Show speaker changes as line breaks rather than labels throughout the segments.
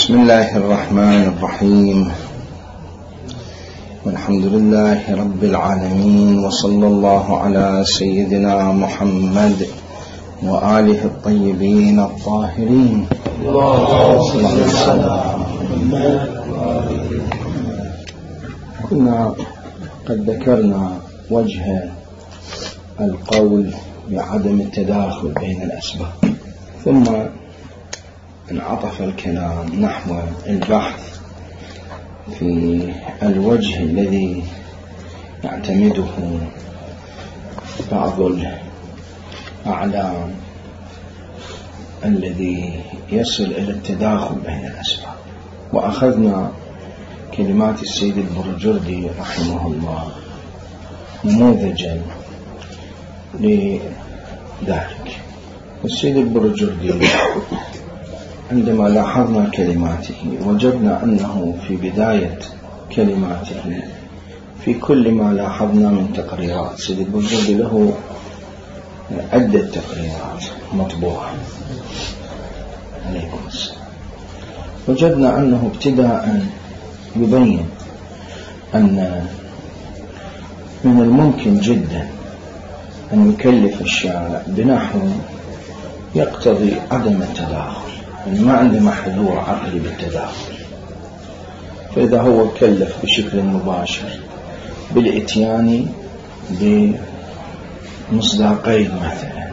بسم الله الرحمن الرحيم، والحمد لله رب العالمين، وصلى الله على سيدنا محمد وآله الطيبين الطاهرين. كنا قد ذكرنا وجه القول بعدم التداخل بين الأسباب، ثم انعطف الكلام نحو البحث في الوجه الذي يعتمده بعض الأعلام الذي يصل إلى التداخل بين الأسباب، وأخذنا كلمات السيد البرجردي رحمه الله نموذجا لذلك. السيد البرجردي عندما لاحظنا كلماته وجدنا أنه في بداية كلماته في كل ما لاحظنا من تقريرات، سيد البرجردي له عدة تقريرات مطبوعة عليكم السلام، وجدنا أنه ابتداء يبين أن من الممكن جدا أن يكلف الشارع بنحو يقتضي عدم التداخل، يعني ما عنده حضور عقلي بالتداخل، فإذا هو كلف بشكل مباشر بالإتيان بمصداقين مثلا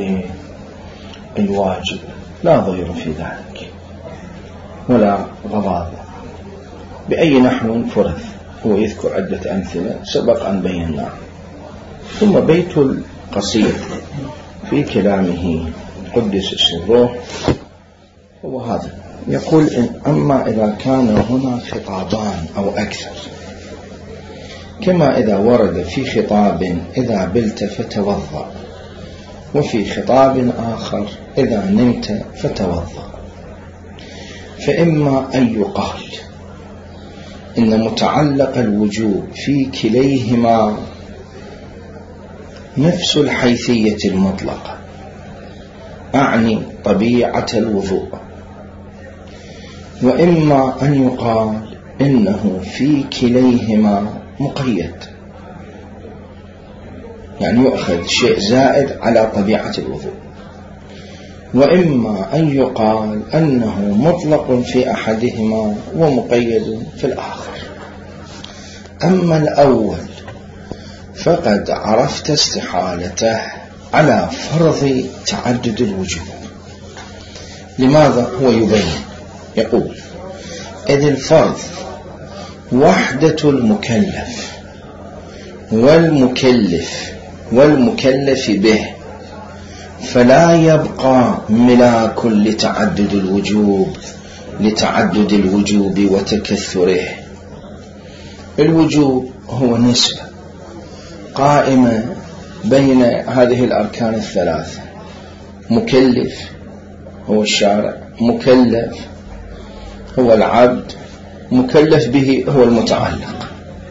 للواجب لا ضير في ذلك ولا غضاضة بأي نحو فرث. هو يذكر عدة أمثلة سبق أن بيناه، ثم بيت القصيد في كلامه قدس سره هو هذا، يقول إن أما إذا كان هنا خطابان أو أكثر، كما إذا ورد في خطاب إذا بلت فتوضأ، وفي خطاب آخر إذا نمت فتوضأ، فإما أن يقال إن متعلق الوجوب في كليهما نفس الحيثية المطلقة، أعني طبيعة الوضوء، وإما أن يقال إنه في كليهما مقيد، يعني يؤخذ شيء زائد على طبيعة الوضوء، وإما أن يقال أنه مطلق في أحدهما ومقيد في الآخر. أما الأول فقد عرفت استحالته على فرض تعدد الوجوب. لماذا؟ هو يبين يقول إذ الفرض وحدة المكلف والمكلف به، فلا يبقى ملاك لتعدد الوجوب وتكثره. الوجوب هو نسبة قائمة بين هذه الأركان الثلاثة، مكلف هو الشارع، مكلف هو العبد، مكلف به هو المتعلق.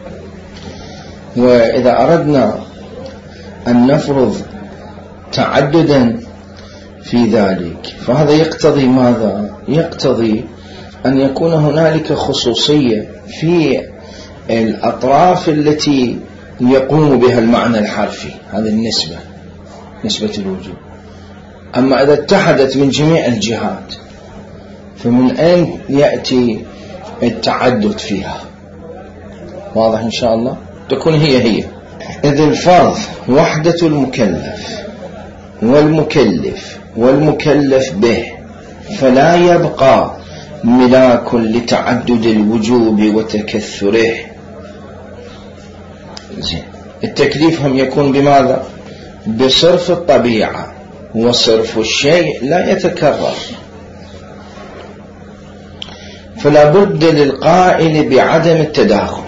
وإذا أردنا أن نفرض تعددا في ذلك فهذا يقتضي ماذا؟ يقتضي أن يكون هنالك خصوصية في الأطراف التي يقوم بها المعنى الحرفي، هذه النسبة، نسبة الوجوب. أما إذا اتحدت من جميع الجهات فمن أين يأتي التعدد فيها؟ واضح إن شاء الله؟ تكون هي إذ الفرض وحدة المكلف والمكلف به، فلا يبقى ملاك لتعدد الوجوب وتكثره. التكليف هم يكون بماذا؟ بصرف الطبيعة، وصرف الشيء لا يتكرر، فلا بد للقائل بعدم التداخل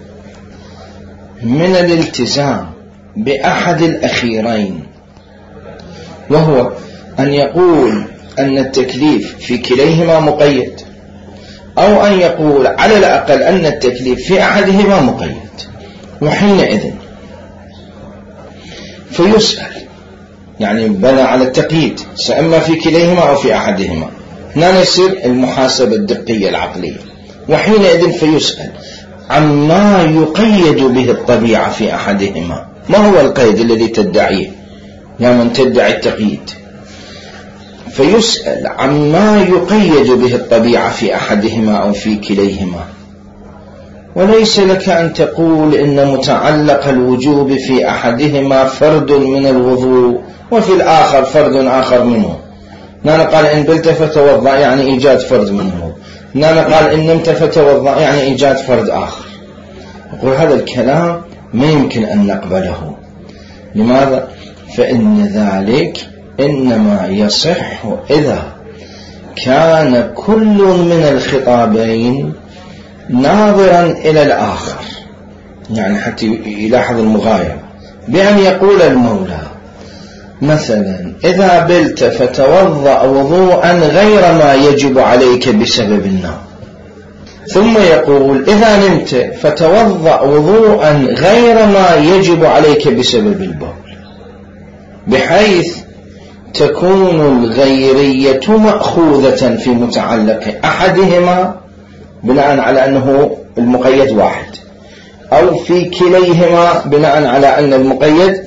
من الالتزام بأحد الأخيرين، وهو أن يقول أن التكليف في كليهما مقيد، أو أن يقول على الأقل أن التكليف في أحدهما مقيد. وحينئذ فيسأل، يعني بنى على التقييد، سأما في كليهما أو في أحدهما، هنا يصير المحاسبة الدقية العقلية، وحينئذ فيسأل عما يقيد به الطبيعة في أحدهما. ما هو القيد الذي تدعيه يا من تدعي التقييد؟ فيسأل عما يقيد به الطبيعة في أحدهما أو في كليهما. وليس لك أن تقول إن متعلق الوجوب في أحدهما فرد من الوضوء وفي الآخر فرد آخر منه. نانا قال إن بلت فتوضأ يعني إيجاد فرد منه، نانا قال إن نمت فتوضأ يعني إيجاد فرد آخر. يقول هذا الكلام ما يمكن أن نقبله. لماذا؟ فإن ذلك إنما يصح إذا كان كل من الخطابين ناظرا إلى الآخر، يعني حتى يلاحظ المغايرة، بأن يقول المولى مثلا إذا بلت فتوضأ وضوءا غير ما يجب عليك بسبب النوم، ثم يقول إذا نمت فتوضأ وضوءا غير ما يجب عليك بسبب البول، بحيث تكون الغيرية مأخوذة في متعلق أحدهما بناء على أنه المقيد واحد، أو في كليهما بناء على أن المقيد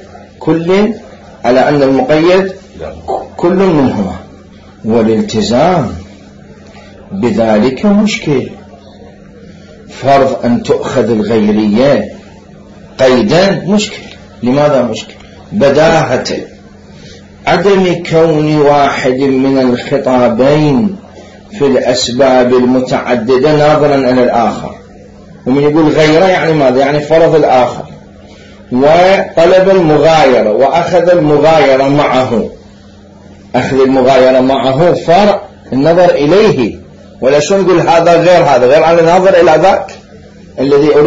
كل منهما. والالتزام بذلك مشكل. فرض أن تؤخذ الغيرية قيدا مشكل. لماذا مشكل؟ بداهة عدم كون واحد من الخطابين في الأسباب المتعددة ناظرا إلى الآخر. ومن يقول غيره يعني ماذا؟ يعني فرض الآخر وطلب المغايرة وأخذ المغايرة معه. أخذ المغايرة معه فرع النظر إليه، ولا شو نقول هذا غير هذا، غير عن النظر إلى ذاك الذي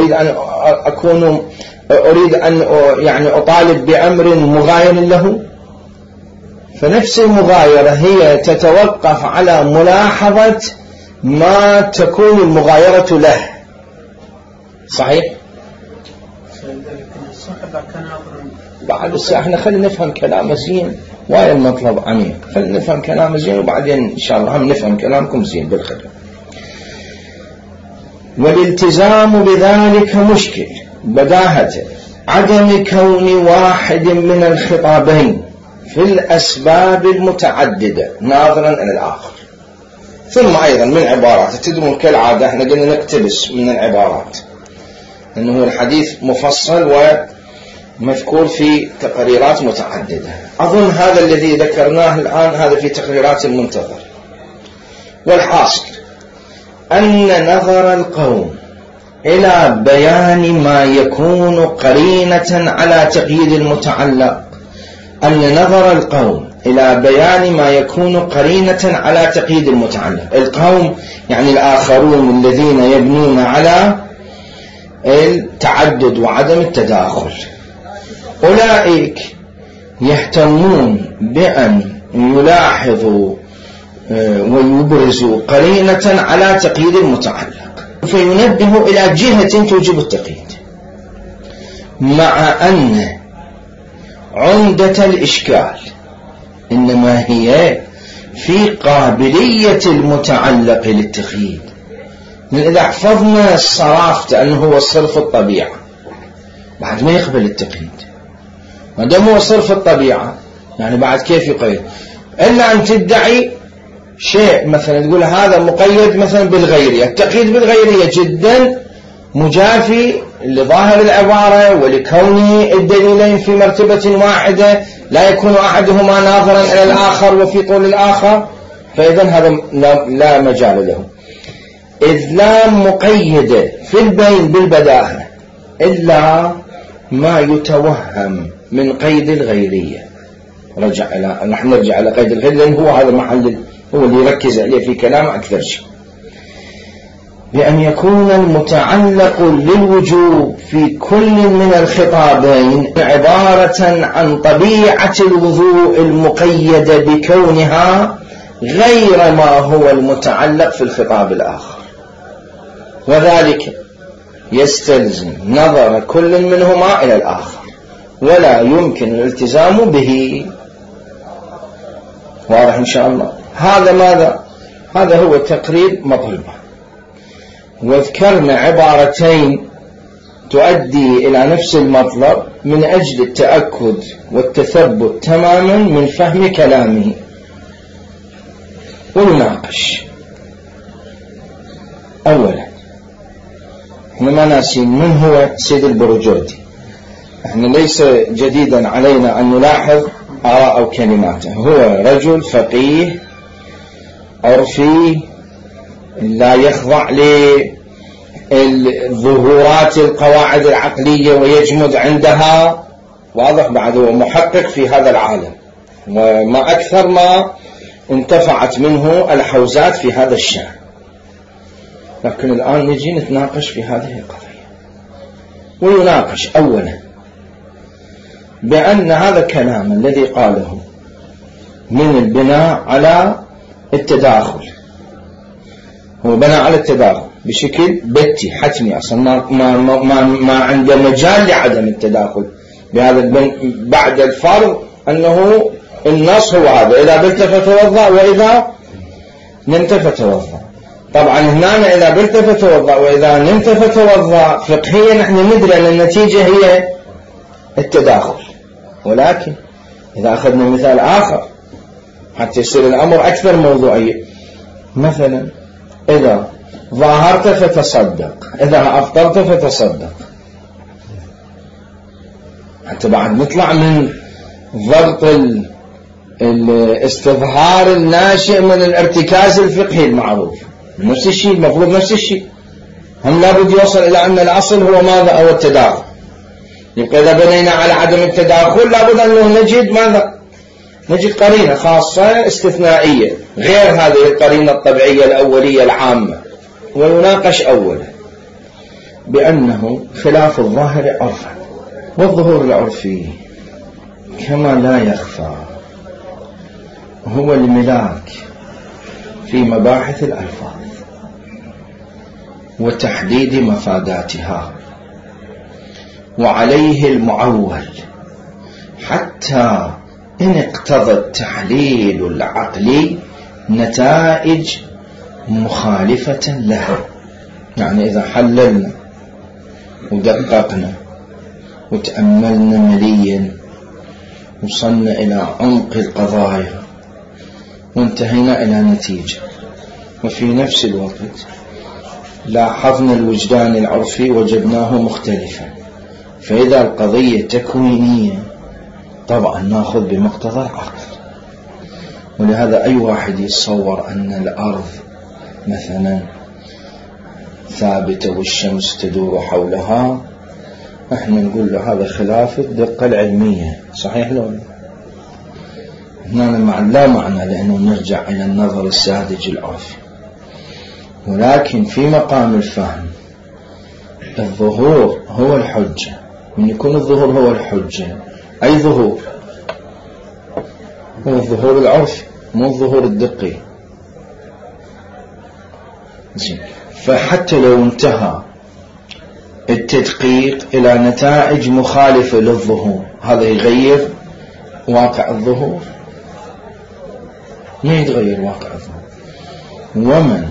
أريد أن يعني أطالب بأمر مغاير له. فنفس المغايرة هي تتوقف على ملاحظة ما تكون المغايرة له. صحيح؟ بعد احنا خلينا نفهم كلام زين، وايا المطلب عميق، خلينا نفهم كلام زين وبعدين إن شاء الله هم نفهم كلامكم زين بالخير. والالتزام بذلك مشكل بداهة عدم كون واحد من الخطابين في الأسباب المتعددة ناظرا إلى الآخر. ثم أيضا من عبارات تدرون كالعادة احنا قلنا نقتبس من العبارات، أنه الحديث مفصل ومذكور في تقريرات متعددة. أظن هذا الذي ذكرناه الآن هذا في تقريرات المنتظر. والحاصل أن نظر القوم إلى بيان ما يكون قرينة على تقييد المتعلق، أن نظر القوم إلى بيان ما يكون قرينة على تقييد المتعلق. القوم يعني الآخرون الذين يبنون على التعدد وعدم التداخل، أولئك يهتمون بأن يلاحظوا ويبرزوا قرينة على تقييد المتعلق، فينبه إلى جهة توجب التقييد، مع أن عمدة الإشكال إنما هي في قابلية المتعلق للتقييد. من إذا حفظنا الصرافة أنه هو صرف الطبيعة بعد ما يقبل التقييد، ما دام هو صرف الطبيعة يعني بعد كيف يقيد؟ إلا أن تدعي شيء مثلا تقول هذا مقيد مثلا بالغيرية. التقييد بالغيرية جدا مجافي لظاهر العبارة ولكون الدليلين في مرتبة واحدة لا يكون أحدهما ناظرا إلى الآخر وفي طول الآخر، فإذا هذا لا مجال له. إذ لا مقيد في البين بالبداهة إلا ما يتوهم من قيد الغيرية. نحن نرجع إلى قيد الغيرية لأن هو هذا المحل هو اللي يركز عليه في كلام أكثر شيء، بأن يكون المتعلق للوجوب في كل من الخطابين عبارة عن طبيعة الوضوء المقيدة بكونها غير ما هو المتعلق في الخطاب الآخر، وذلك يستلزم نظر كل منهما إلى الآخر ولا يمكن الالتزام به. واضح إن شاء الله؟ هذا ماذا؟ هذا هو تقرير مطلبه. وذكرنا عبارتين تؤدي إلى نفس المطلب من أجل التأكد والتثبت تماما من فهم كلامه. ونناقش. أولا، احنا ما ناسين من هو سيد البرجردي. احنا ليس جديدا علينا أن نلاحظ آراء أو كلماته. هو رجل فقيه عرفي لا يخضع للظهورات القواعد العقلية ويجمد عندها. واضح؟ بعد هو محقق في هذا العالم، وما أكثر ما انتفعت منه الحوزات في هذا الشأن. لكن الآن نجي نتناقش في هذه القضية. ويناقش أولا بأن هذا الكلام الذي قاله من البناء على التداخل، هو بناء على التداخل بشكل بتي حتمي، أصلا ما عنده مجال لعدم التداخل بهذا بعد الفرض أنه النص هو هذا: إذا بلت فتوضأ وإذا نمت فتوضأ. طبعا هنا إذا بلت فتوضأ وإذا نمت فتوضأ فقهيا نحن ندري أن النتيجة هي التداخل. ولكن إذا أخذنا مثال آخر حتى يصير الأمر أكثر موضوعية، مثلا إذا ظاهرت فتصدق، إذا أفطرت فتصدق، حتى بعد نطلع من ضغط الاستظهار الناشئ من الارتكاز الفقهي المعروف. نفس الشيء المفروض نفس الشيء، هم لابد يوصل إلى أن الأصل هو ماذا؟ أو التداخل. يبقى إذا بنينا على عدم التداخل لابد أنه نجد ماذا؟ نجد قرينة خاصة استثنائية غير هذه القرينة الطبيعية الأولية العامة. ويناقش أولا بأنه خلاف الظاهر عرفا، والظهور العرفي كما لا يخفى هو الملاك في مباحث الألفاظ وتحديد مفاداتها، وعليه المعول حتى إن اقتضى التحليل العقلي نتائج مخالفة له. يعني إذا حللنا ودققنا وتأملنا مليا وصلنا إلى عمق القضايا وانتهينا إلى نتيجة، وفي نفس الوقت لاحظنا الوجدان العرفي وجدناه مختلفا، فإذا القضية تكوينية طبعا نأخذ بمقتضى العقل. ولهذا أي واحد يتصور أن الأرض مثلا ثابتة والشمس تدور حولها، احنا نقول له هذا خلاف الدقة العلمية. صحيح لو هنا لا معنى، لأنه نرجع إلى النظر الساذج العرفي. ولكن في مقام الفهم الظهور هو الحجة. من يكون الظهور هو الحجة، أي ظهور؟ هو الظهور العرفي مو الظهور الدقي. فحتى لو انتهى التدقيق إلى نتائج مخالفة للظهور، هذا يغير واقع الظهور؟ ما يتغير واقع الظهور. ومن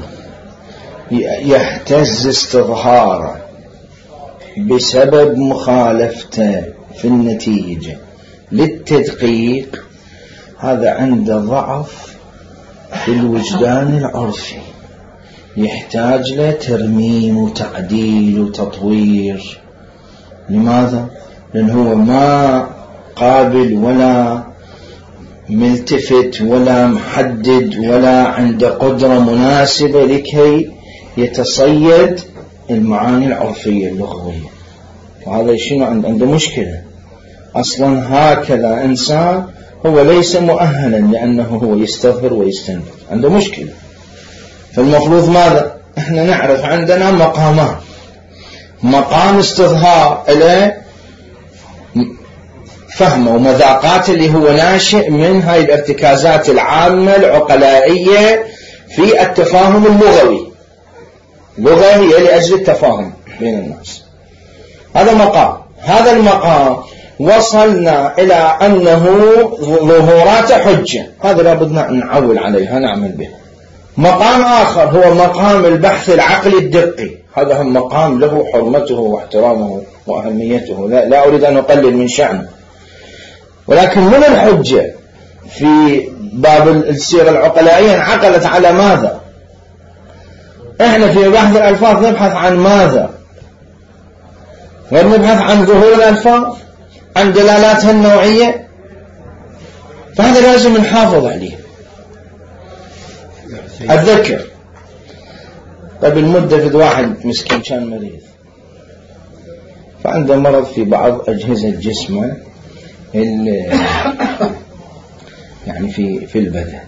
يحتز استظهاره بسبب مخالفته في النتيجة للتدقيق، هذا عنده ضعف في الوجدان العرفي، يحتاج له ترميم وتعديل وتطوير. لماذا؟ لأنه هو ما قابل ولا ملتفت ولا محدد ولا عنده قدرة مناسبة لكي يتصيد المعاني العرفية اللغوية. وهذا شنو عنده مشكلة أصلا. هكذا إنسان هو ليس مؤهلا لأنه هو يستظهر ويستنبط، عنده مشكلة. فالمفروض ماذا؟ احنا نعرف عندنا مقامات: مقام استظهار إلى فهم ومذاقات اللي هو ناشئ من هاي الارتكازات العامة العقلائية في التفاهم اللغوي. لغة هي لأجل التفاهم بين الناس، هذا مقام. هذا المقام وصلنا إلى أنه ظهورات حجة، هذا لابد نعول عليها نعمل بها. مقام آخر هو مقام البحث العقلي الدقي، هذا هم مقام له حرمته واحترامه وأهميته، لا أريد أن أقلل من شأنه، ولكن من الحجة في باب السيرة العقلائية انعقدت على ماذا؟ احنا في بحث الألفاظ نبحث عن ماذا؟ ونبحث عن ظهور الألفاظ، عن دلالاتها النوعية، فهذا لازم نحافظ عليه. أتذكر قبل مدة في واحد مسكين كان مريض، فعنده مرض في بعض أجهزة جسمه يعني في البدن،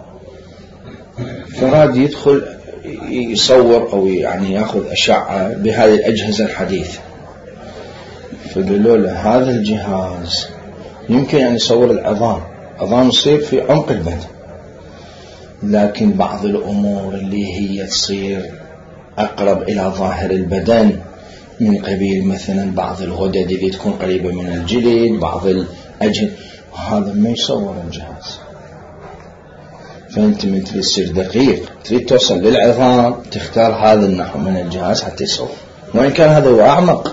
فراد يدخل يصور أو يعني يأخذ أشعة بهذه الأجهزة الحديثة، فقالوا له هذا الجهاز يمكن أن يصور العظام تصير في عمق البدن، لكن بعض الأمور اللي هي تصير أقرب إلى ظاهر البدن من قبيل مثلا بعض الغدد اللي تكون قريبة من الجلد، بعض الأجهزة، هذا ما يصور الجهاز. فأنت من تريد تصير دقيق، تريد توصل للعظام، تختار هذا النحو من الجهاز حتى يصور، وإن كان هذا هو أعمق.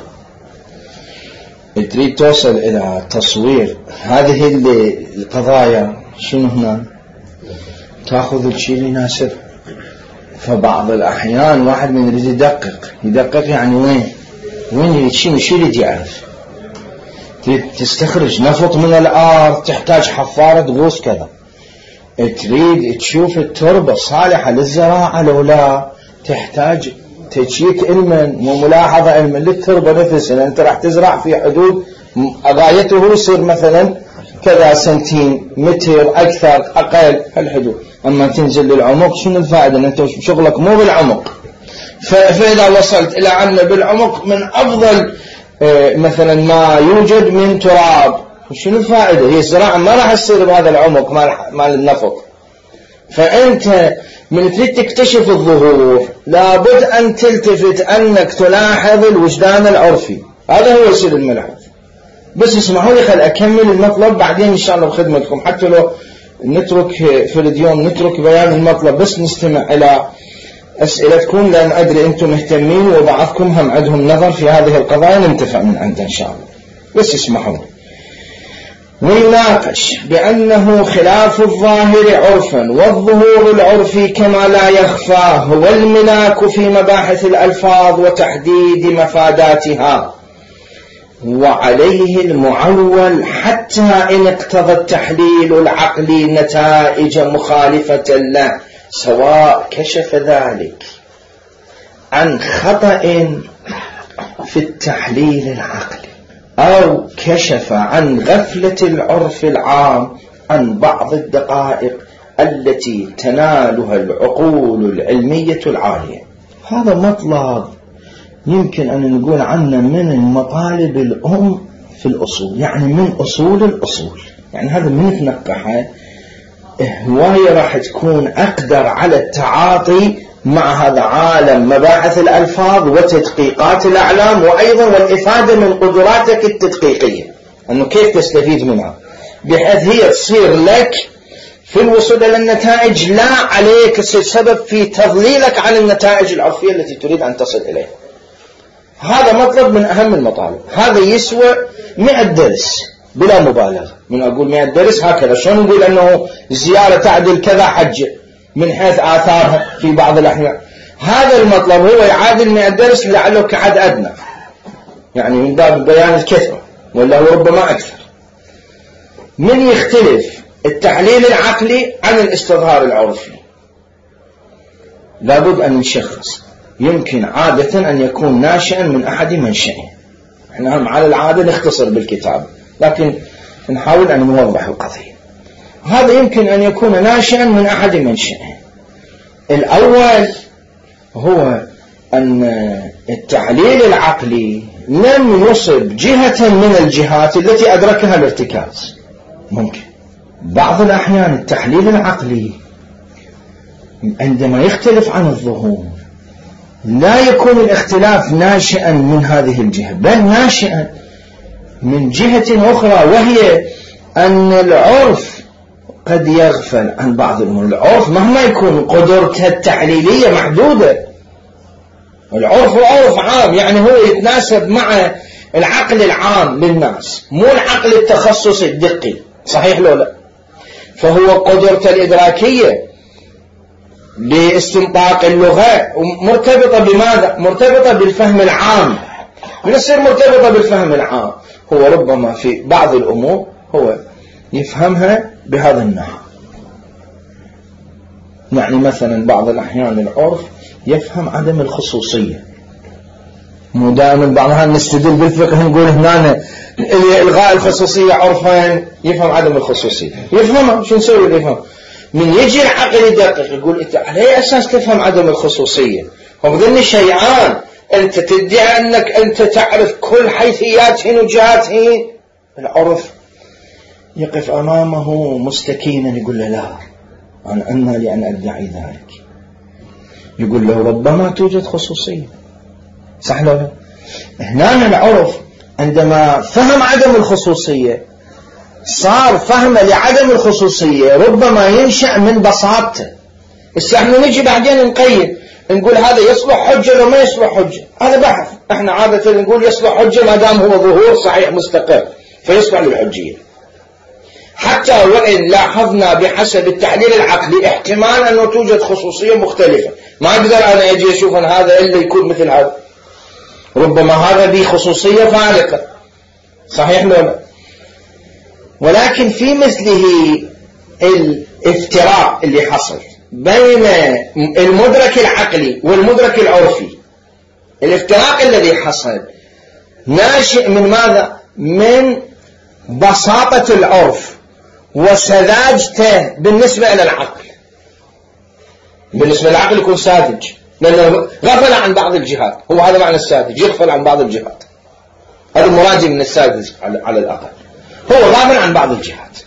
تريد توصل إلى تصوير هذه القضايا، شنو هنا؟ تأخذ الشيء اللي يناسب. فبعض الأحيان واحد من يريد يدقق يعني وين شنو اللي يعرف، تستخرج نفط من الأرض، تحتاج حفارة تغوص كذا، تريد تشوف التربة صالحة للزراعة لو لا، تحتاج تشيك علما وملاحظة علما للتربة نفسها. أنت راح تزرع في حدود غايته يصير مثلا كذا سنتيمتر، أكثر أقل هالحدود، أما تنزل للعمق شنو الفائدة؟ أن أنت شغلك مو بالعمق. فإذا وصلت إلى أن بالعمق من أفضل مثلا ما يوجد من تراب، شنو الفائدة؟ هي الزراعة ما راح تصير بهذا العمق مال النفط. فأنت من تريد تكتشف الظهور لابد أن تلتفت أنك تلاحظ الوجدان العرفي، هذا هو يصير الملحظ. بس اسمحوا لي خل أكمل المطلب بعدين إن شاء الله بخدمتكم، حتى لو نترك في اليوم نترك بيان المطلب بس نستمع إلى أسئلتكم، لأن أدري أنتم مهتمين وبعضكم هم عندهم نظر في هذه القضايا ننتفع من عنده إن شاء الله. بس اسمحوا لي. ويناقش بأنه خلاف الظاهر عرفا، والظهور العرفي كما لا يخفى هو الملاك في مباحث الألفاظ وتحديد مفاداتها، وعليه المعول حتى إن اقتضى التحليل العقلي نتائج مخالفة له، سواء كشف ذلك عن خطأ في التحليل العقلي أو كشف عن غفلة العرف العام عن بعض الدقائق التي تنالها العقول العلمية العالية. هذا مطلب يمكن أن نقول عنه من المطالب الأم في الأصول، يعني من أصول الأصول، يعني هذا من تنقحه هواية راح تكون أقدر على التعاطي مع هذا عالم مباحث الألفاظ وتدقيقات الأعلام، وأيضا والإفادة من قدراتك التدقيقية، أنه كيف تستفيد منها بحيث هي تصير لك في الوصول إلى النتائج لا عليك السبب في تضليلك عن النتائج العرفية التي تريد أن تصل إليها. هذا مطلب من أهم المطالب، هذا يسوى 100 درس بلا مبالغة. من أقول 100 درس هكذا، شلون نقول أنه زيارة تعدل كذا حجة من حيث آثارها في بعض الأحيان. هذا المطلب هو يعادل 100 درس لعله كعد أدنى، يعني من باب بيان الكثرة، ولا ربما أكثر. من يختلف التحليل العقلي عن الاستظهار العرفي لابد أن نشخص، يمكن عادة أن يكون ناشئا من أحد منشئين. احنا هم على العادة نختصر بالكتاب، لكن نحاول أن نوضح القضية. هذا يمكن أن يكون ناشئا من أحد منشئين. الأول هو أن التحليل العقلي لم يصب جهة من الجهات التي أدركها الارتكاز. ممكن بعض الأحيان التحليل العقلي عندما يختلف عن الظهور لا يكون الاختلاف ناشئا من هذه الجهة، بل ناشئا من جهة أخرى، وهي أن العرف قد يغفل عن بعض الأمور. العرف مهما يكون قدرته التحليلية محدودة، العرف هو عرف عام، يعني هو يتناسب مع العقل العام للناس، مو العقل التخصصي الدقي، صحيح لو لا؟ فهو قدرته الإدراكية باستنطاق اللغة مرتبطة بماذا؟ مرتبطة بالفهم العام، من يصير مرتبطة بالفهم العام. هو ربما في بعض الأمور هو يفهمها بهذا النحو، يعني مثلا بعض الأحيان العرف يفهم عدم الخصوصية، مو دائما بعضها نستدل بالفقه نقول هنا إلغاء الخصوصية عرفا، يفهم عدم الخصوصية، يفهمها شو نسوي يفهم. من يجي العقل يدقق يقول أنت على أي أساس تفهم عدم الخصوصية؟ هم ذني شيئان، أنت تدعي أنك أنت تعرف كل حيثياتهن وجهاتهن. العرف يقف أمامه مستكينا يقول له لا، أنا لأن أدعي ذلك. يقول له ربما توجد خصوصية، صح له؟ هنا العرف عندما فهم عدم الخصوصية صار فهم لعدم الخصوصية ربما ينشأ من بساطته. احنا نجي بعدين نقيم نقول هذا يصلح حجة لو ما يصلح حجة، هذا بحث. احنا عادة نقول يصلح حجة ما دام هو ظهور صحيح مستقر فيصلح للحجية، حتى وإن لاحظنا بحسب التحليل العقلي احتمال أنه توجد خصوصية مختلفة، ما أقدر أنا أجي أشوف أن هذا إلا يكون مثل هذا، ربما هذا به خصوصية فارقة، صحيح لا؟ ولكن في مثله الافتراق اللي حصل بين المدرك العقلي والمدرك العرفي، الافتراق الذي حصل ناشئ من ماذا؟ من بساطة العرف وسذاجته بالنسبة إلى العقل. بالنسبة للعقل يكون ساذج لأنه غفل عن بعض الجهات، هو هذا معنى الساذج، يغفل عن بعض الجهات، هذا مرادي من الساذج على الأقل، هو غافل عن بعض الجهات.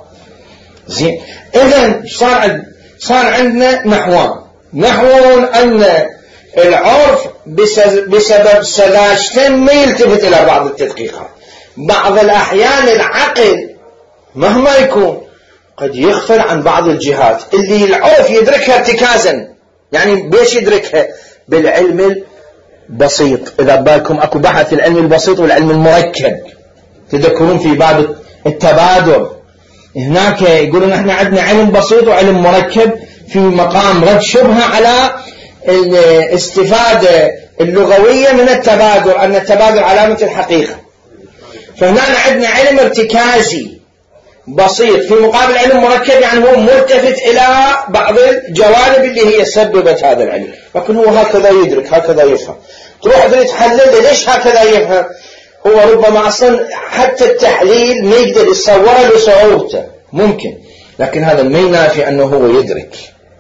زين، إذن صار عندنا نحوان أن العرف بسبب سذاجته ما يلتفت إلى بعض التدقيقات. بعض الأحيان العقل مهما يكون قد يغفل عن بعض الجهات اللي العرف يدركها ارتكازا. يعني بيش يدركها؟ بالعلم البسيط. إذا بالكم أكو بحث العلم البسيط والعلم المركب، تذكرون في باب التبادل هناك يقولون احنا عندنا علم بسيط وعلم مركب في مقام رد شبهة على الاستفادة اللغوية من التبادل، أن التبادل علامة الحقيقة. فهنا عندنا علم ارتكازي بسيط في مقابل علم مركب، يعني هو ملتفت إلى بعض الجوانب اللي هي سببت هذا العلم، لكن هو هكذا يدرك هكذا يفهم. تروح تحلل ليش هكذا يفهم؟ هو ربما أصلا حتى التحليل ما يقدر يصوره لصعوبته، ممكن، لكن هذا ما ينافي أنه هو يدرك.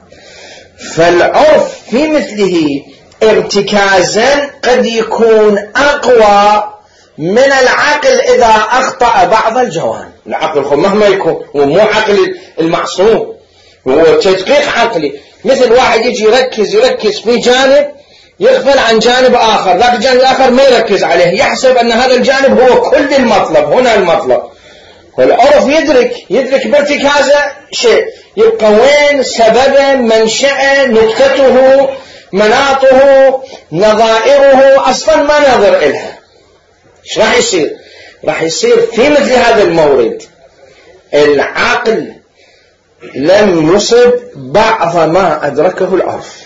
فالعرف في مثله ارتكازا قد يكون أقوى من العقل إذا أخطأ بعض الجوانب. العقل مهما يكون هو مو عقل المعصوم، هو تدقيق عقلي. مثل واحد يجي يركز في جانب يغفل عن جانب آخر، ذاك الجانب الآخر ما يركز عليه، يحسب أن هذا الجانب هو كل المطلب، هنا المطلب. والعرف يدرك بارتكازه شيء، يبقى وين سببه، منشأه، نكتته، مناطه، نظائره، أصلا ما نظر إلها. ايش راح يصير؟ راح يصير في مثل هذا المورد العقل لم يصب بعض ما أدركه العرف.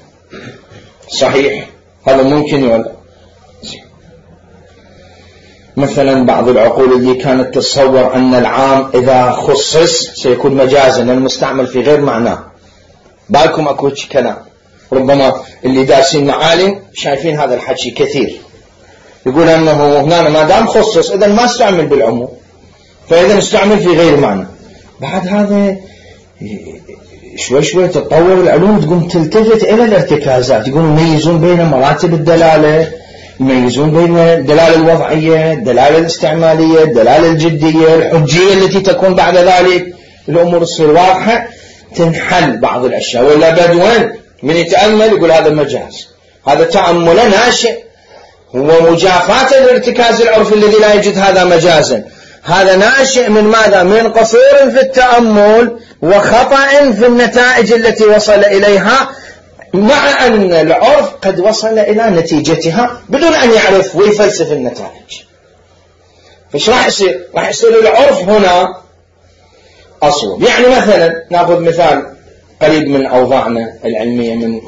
صحيح، هذا ممكن ولا؟ مثلا بعض العقول اللي كانت تتصور أن العام إذا خصص سيكون مجازا المستعمل في غير معناه. بالكم أكو كلام ربما اللي دارسين معالم شايفين هذا الحكي كثير، يقول أنه هنا ما دام خصص إذا ما استعمل بالعموم، فإذا استعمل في غير معنى. بعد هذا شوي تتطور العلوم تقوم تلتفت إلى الارتكازات، يقولون يميزون بين مراتب الدلالة، يميزون بين الدلالة الوضعية، الدلالة الاستعمالية، الدلالة الجدية، الحجية التي تكون بعد ذلك. الأمور تصير واضحة، تنحل بعض الأشياء. ولا بدون من يتأمل يقول هذا مجاز، هذا تأمل ناشئ، هو مجافاة الارتكاز العرفي الذي لا يجد هذا مجازا. هذا ناشئ من ماذا؟ من قصور في التأمل وخطأ في النتائج التي وصل إليها، مع أن العرف قد وصل إلى نتيجتها بدون أن يعرف ويفلسف النتائج. فإيش راح يصير؟ راح يصير العرف هنا أصول. يعني مثلا نأخذ مثال قريب من أوضاعنا العلمية، من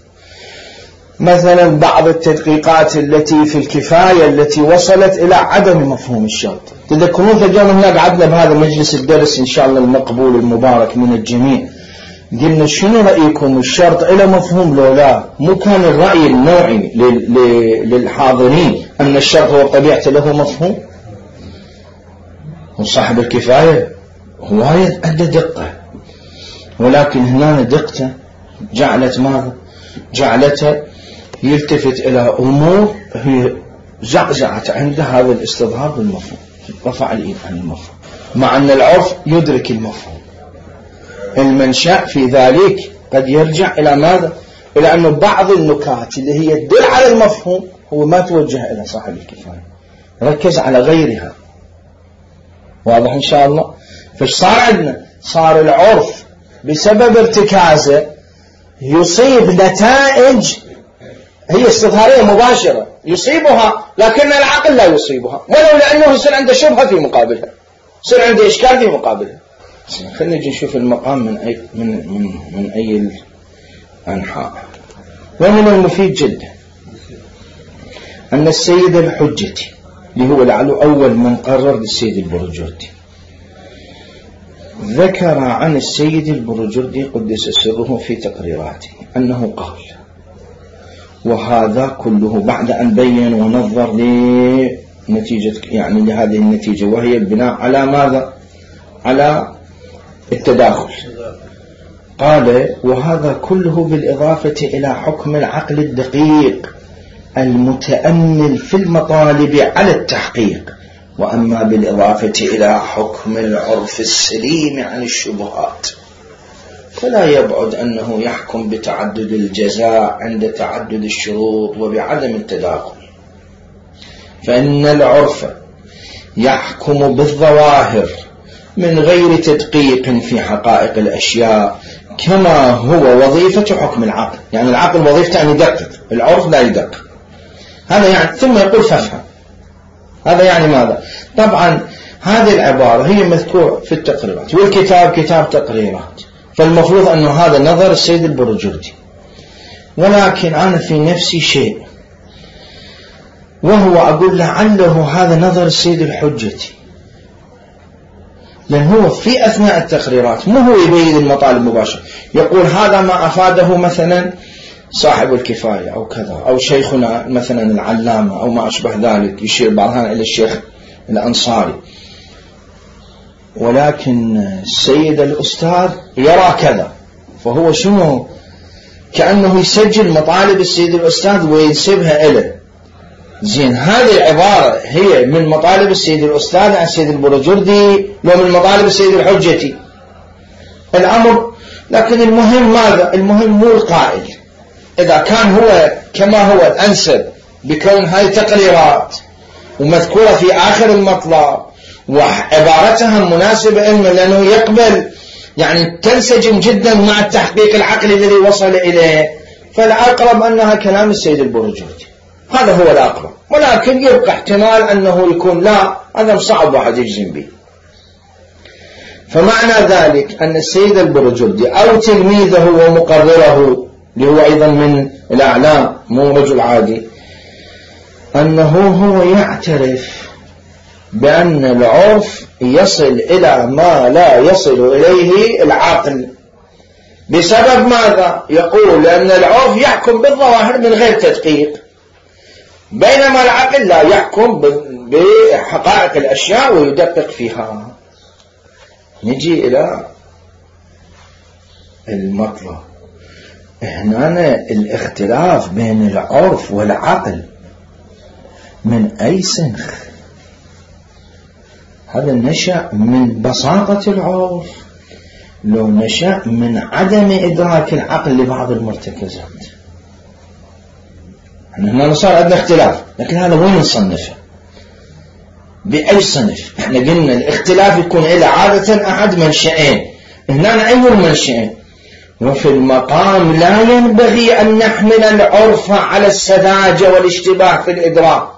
مثلا بعض التدقيقات التي في الكفاية التي وصلت إلى عدم مفهوم الشرط. تذكرون اليوم هناك قعدنا بهذا مجلس الدرس إن شاء الله المقبول المبارك من الجميع، قلنا شنو رأيكم الشرط إلى مفهوم لو لا؟ مو كان الرأي النوعي للحاضرين أن الشرط هو طبيعته له مفهوم، وصاحب الكفاية هواية أدى دقة، ولكن هنا دقته جعلت ماذا؟ جعلته يلتفت إلى أمور هي زعزعت عنده هذا الاستظهار بالمفهوم، رفع الإيد عن المفهوم، مع أن العرف يدرك المفهوم. المنشأ في ذلك قد يرجع إلى ماذا؟ إلى أن بعض النكات اللي هي تدل على المفهوم هو ما توجه إلى صاحب الكفاية، ركز على غيرها. واضح إن شاء الله؟ فايش صار عندنا؟ صار العرف بسبب ارتكازه يصيب نتائج هي استظهارية مباشرة يصيبها، لكن العقل لا يصيبها، ولو لأنه يصير عنده شبهة في مقابلها، يصير عنده إشكال في مقابلها. خلينا نجي نشوف المقام من أي الأنحاء. ومن المفيد جدا أن السيد الحجتي اللي هو لعله أول من قرر للسيد البرجردي ذكر عن السيد البرجردي قدس سره في تقريراته أنه قال، وهذا كله بعد أن بين ونظر لنتيجة يعني لهذه النتيجة، وهي البناء على ماذا؟ على التداخل. قال وهذا كله بالإضافة إلى حكم العقل الدقيق المتأمل في المطالب على التحقيق، وأما بالإضافة إلى حكم العرف السليم عن الشبهات فلا يبعد أنه يحكم بتعدد الجزاء عند تعدد الشروط وبعدم التداخل، فإن العرف يحكم بالظواهر من غير تدقيق في حقائق الأشياء، كما هو وظيفة حكم العقل. يعني العقل وظيفته أن يدقق، العرف لا يدقق. هذا يعني ثم يقول فافهم. هذا يعني ماذا؟ طبعا هذه العبارة هي مذكورة في التقريرات، والكتاب كتاب تقريرات، فالمفروض أنه هذا نظر السيد البرجردي. ولكن أنا في نفسي شيء، وهو أقول لعله هذا نظر السيد الحجتي، لأن هو في أثناء التقريرات مو هو يبين المطالب مباشرة، يقول هذا ما أفاده مثلا صاحب الكفاية أو كذا، أو شيخنا مثلا العلامة أو ما أشبه ذلك، يشير بعضها إلى الشيخ الأنصاري، ولكن السيد الأستاذ يرى كذا، فهو شنو؟ كأنه يسجل مطالب السيد الأستاذ وينسبها إليه. زين، هذه العبارة هي من مطالب السيد الأستاذ عن السيد البرجردي لو من مطالب السيد الحجتي الأمر. لكن المهم ماذا؟ المهم مو القائل، إذا كان هو كما هو الأنسب بكون هاي تقريرات ومذكورة في آخر المطلب وعبارتها مناسبة علما، لأنه يقبل يعني تنسجم جدا مع التحقيق العقلي الذي وصل إليه، فالأقرب أنها كلام السيد البرجردي، هذا هو الأقرب. ولكن يبقى احتمال أنه يكون لا، هذا صعب واحد يجزم به. فمعنى ذلك أن السيد البرجردي أو تلميذه ومقرره اللي هو أيضا من الأعلام مو رجل عادي، أنه هو يعترف بأن العرف يصل إلى ما لا يصل إليه العقل. بسبب ماذا؟ يقول لأن العرف يحكم بالظواهر من غير تدقيق، بينما العقل لا يحكم بحقائق الأشياء ويدقق فيها. نجي إلى المطلب. هنا الاختلاف بين العرف والعقل من أي سنخ؟ هذا نشأ من بساطة العرف لو نشأ من عدم إدراك العقل لبعض المرتكزات؟ هنا صار عندنا اختلاف، لكن هذا وين نصنفه؟ بأي صنف. احنا قلنا الاختلاف يكون إلى عادة أحد منشئين، هنا أي المنشئين. وفي المقام لا ينبغي أن نحمل العرف على السذاجة والاشتباه في الإدراك،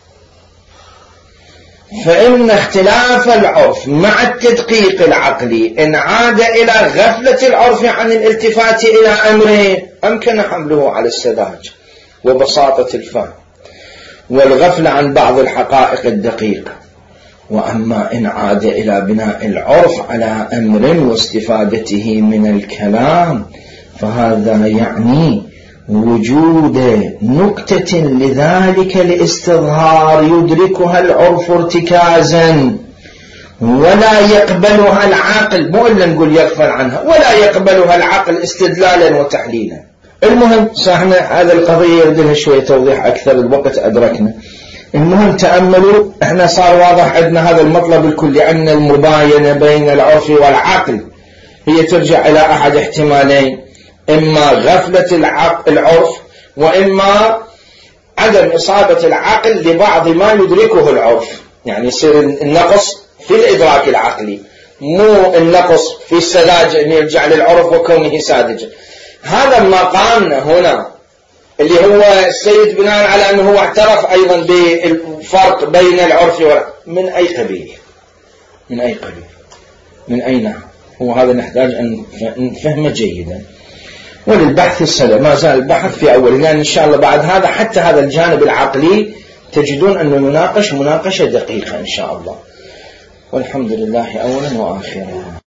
فإن اختلاف العرف مع التدقيق العقلي إن عاد إلى غفلة العرف عن الالتفات إلى أمره أمكن حمله على السذاجة وبساطة الفهم والغفلة عن بعض الحقائق الدقيقة. وأما إن عاد إلى بناء العرف على أمر واستفادته من الكلام فهذا يعني وجود نكتة لذلك الاستظهار يدركها العرف ارتكازا ولا يقبلها العقل، مو إلا نقول يغفل عنها، ولا يقبلها العقل استدلالا وتحليلا. المهم صحنا هذا القضية يردلها شوية توضيح أكثر، الوقت أدركنا. المهم تأملوا، احنا صار واضح عندنا هذا المطلب الكلي أن المباينة بين العرف والعقل هي ترجع إلى أحد احتمالين، إما غفلة العرف وإما عدم إصابة العقل لبعض ما يدركه العرف، يعني يصير النقص في الإدراك العقلي مو النقص في السذاجة أن يرجع للعرف وكونه ساذجا. هذا مقامنا هنا اللي هو السيد بناء على أنه هو اعترف أيضا بالفرق بين العرف من أي قبيل، من أي قبيل، من أي نوع، هو هذا نحتاج أن نفهمه جيدا. وللبحث السلام ما زال البحث في أول، لأن إن شاء الله بعد هذا حتى هذا الجانب العقلي تجدون أنه يناقش مناقشة دقيقة إن شاء الله. والحمد لله أولا وآخرا.